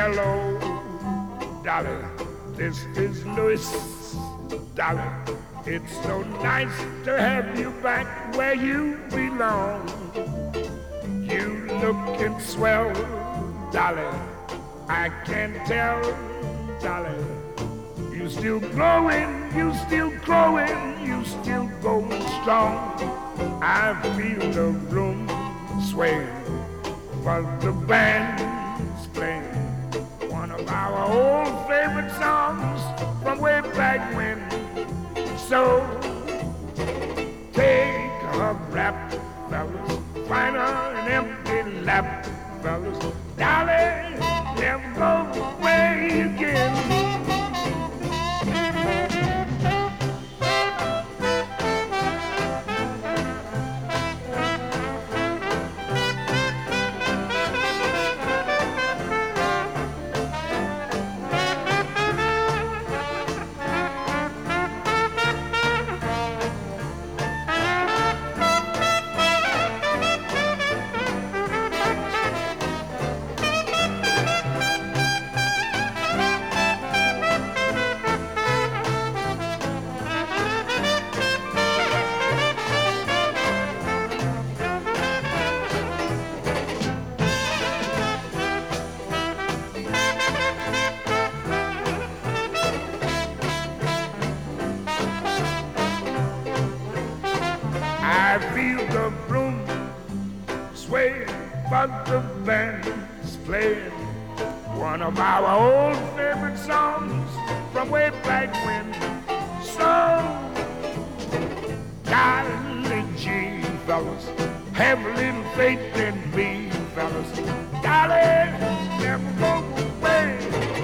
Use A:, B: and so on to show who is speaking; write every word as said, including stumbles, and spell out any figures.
A: Hello, Dolly, this is Louis. Dolly, it's so nice to have you back where you belong. You looking swell, Dolly, I can tell, Dolly. You still growing, you still growing, you still going strong. I feel the room swaying, but the band's playing one of our old favorite songs from way back when. So take a rap, fellas, find her an empty lap, fellas. Dolly, never go away again. I feel the room sway, but the band's playing one of our old favorite songs from way back when. So, golly gee, fellas, have a little faith in me, fellas. Golly, never go away.